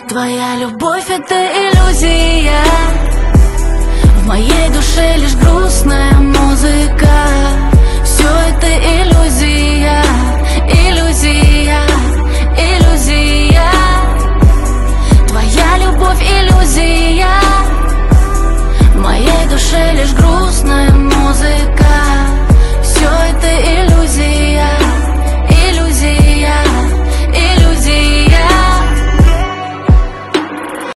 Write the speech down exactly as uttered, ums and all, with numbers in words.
Твоя любовь — это иллюзия, в моей душе лишь грустная музыка. Все это иллюзия, иллюзия, иллюзия. Твоя любовь — иллюзия, в моей душе лишь грустная